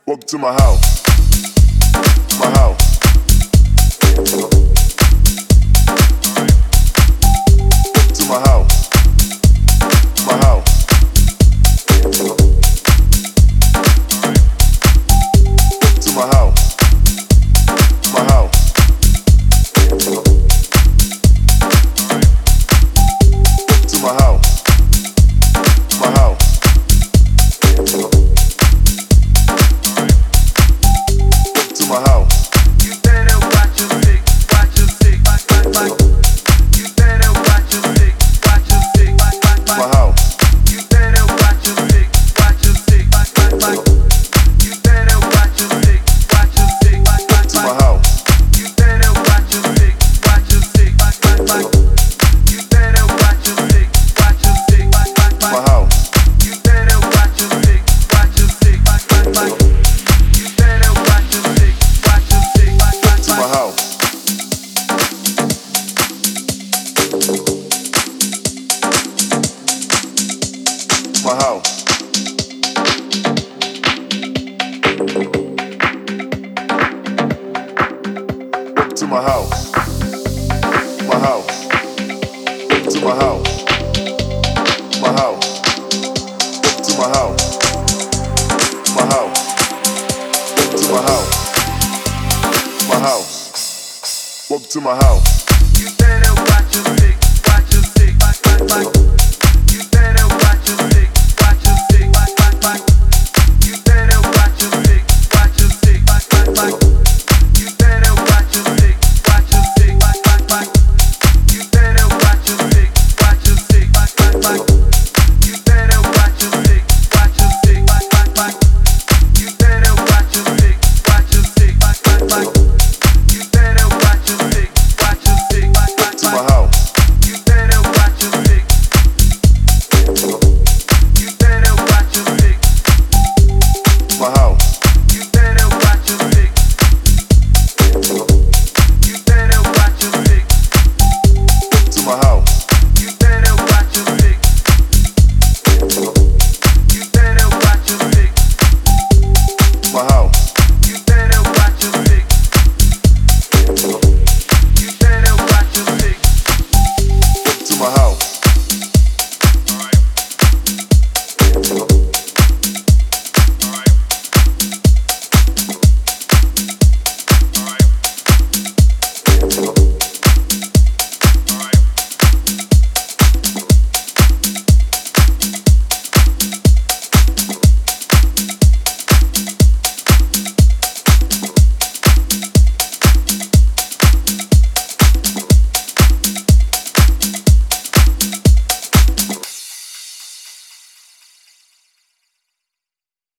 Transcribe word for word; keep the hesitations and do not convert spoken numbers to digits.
Welcome to my house. My house. Welcome to my house. My house. Welcome to my house. My house. Welcome to my house. My house. To my house. You better watch your sick, watch your sick, watch, watch, watch. You better watch your sick, watch your sick, watch, watch, watch. My house. You better watch your sick, watch your sick, watch, watch, watch. You better watch your sick, watch your sick, watch, watch, To my watch. house. You better watch your sick, watch your sick, watch, watch, watch. You better watch your sick, watch your sick, watch, watch, My watch. house. You better watch your sick, watch your sick, watch, watch, watch. You better watch your sick, watch your sick, watch, watch, To my watch. house. My house. Welcome to my house. My house. Welcome to my house. My house. Welcome to my house. My house. Welcome to my house. My house. Welcome to my house. You better watch your sick, watch your sick, watch, watch, watch.